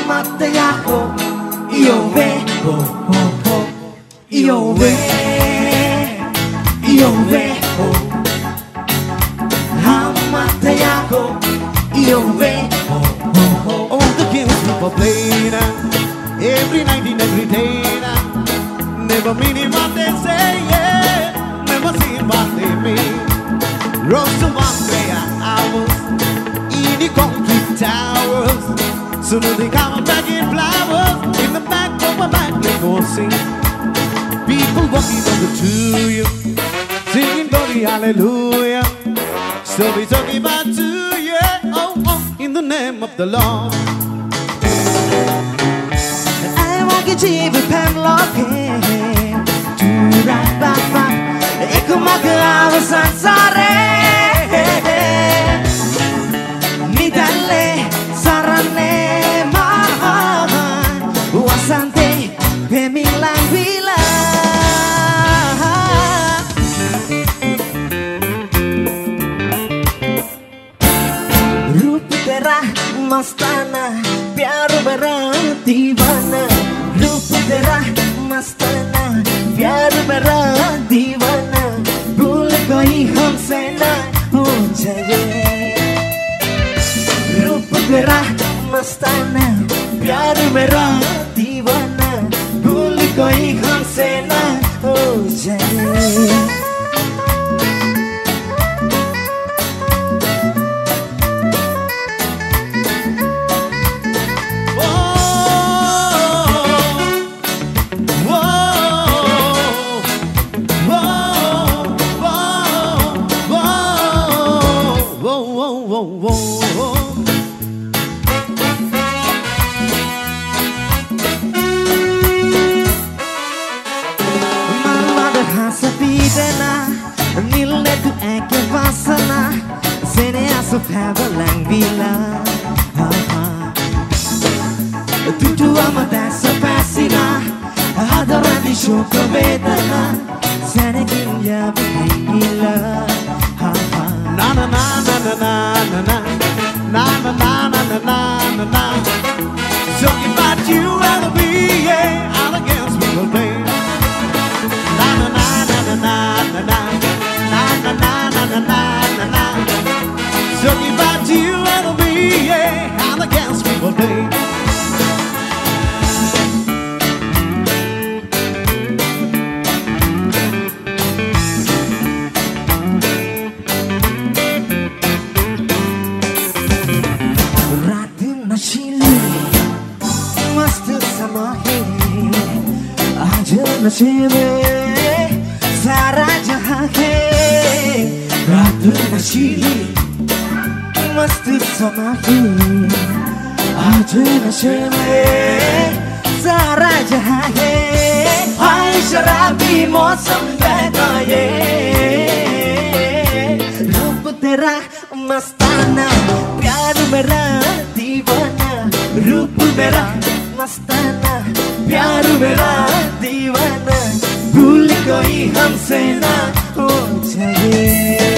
Hamataya ho, Iove, ho ho ho, Iove, Iove ho. Hamataya ho, Iove, ho ho ho. All the games people play now, every night and every day now. Never meaning what they say, yeah. Never seeing what they mean. Rose to one day hours in the concrete towers. Soon they come back in flowers. In the back of my back they go sing. People walking over to you, singing glory hallelujah. So we talking about to you, oh oh, in the name of the Lord. I won't get you with Pamela. Ikumaga sansare Nidale sarane mahan Wasante pemilang bila Rup tera mastana Pyar mera divana Rup tera mastana Pyar mera divana कोई हमसे ना हो जाए रूप तेरा मस्ताना प्यार मेरा दीवाना भूल कोई हमसे ना हो जाए Lang bila Tutu amata sa pasina Hadaran di syukur bedana Sana kinya bihila Na na na na na na na na Na na na na na na na na Talking about you and me, yeah All against me will play Na na na na na na na na Na na na na na na na na Talking about you and me, yeah All against me will play नशे में सारा जहां है रात नशीली मस्त समा है आज नशे में सारा जहां है हाय शराबी मौसम बहता ये रूप तेरा मस्ताना प्यार मेरा दीवाना रूप मेरा मस्ताना प्यार मेरा दीवाना भूल कोई हमसे ना हो जाए